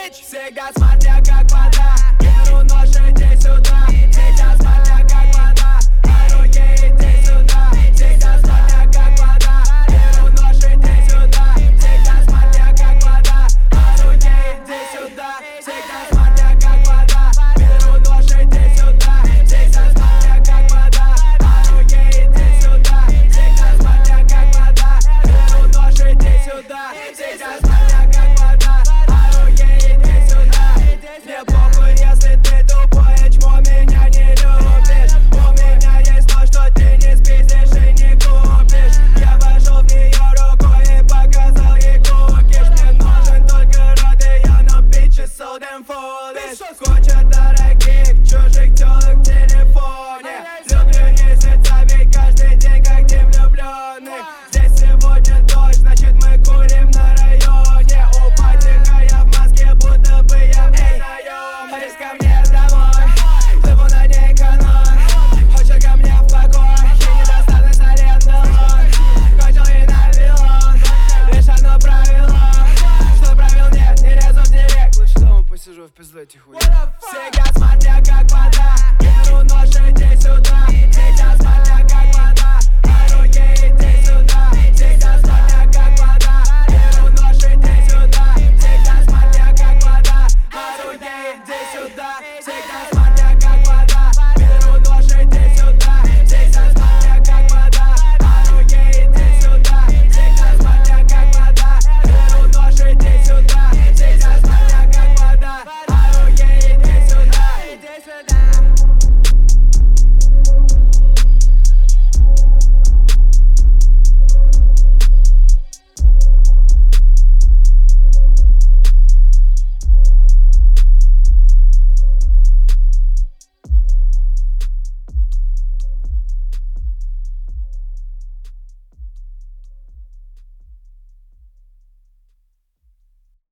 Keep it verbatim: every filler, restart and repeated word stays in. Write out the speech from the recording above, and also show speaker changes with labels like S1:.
S1: bitch. Всегда смотря как вода, беру нож, иди сюда. Всегда смотря как вода, а руки иди сюда. Всегда смотря как вода, беру нож, иди сюда. Всегда смотря как вода, а руки иди сюда. Всегда смотря как вода, беру нож, иди сюда. Всегда смотря как вода, а руки иди сюда. Всегда смотря как вода, беру нож, иди сюда. Всегда смотря как вода, а руки иди сюда. Мне похуй, если ты тупой, чмо меня не любишь. У меня есть то, что ты не спиздишь и не купишь. Я вошел в нее рукой и показал ей кукиш. Мне нужен только рот и я, но bitches so damn foolish. Куча дорогих чужих тёлок в телефоне. Люблю месяцами каждый день, как день влюбленных. Здесь сегодня дождь, значит мы курим на районе. У патика я в маске, будто бы я в наёме. Хочешь ко мне домой, плыву на ней канон. Хочешь ко мне в покой, и недостаток с аренды лон. Кончил и навело, лишь одно правило, что правил нет, не лезу в директ. Лучше дома посижу в пизду тихую. Всегда смотря как вода,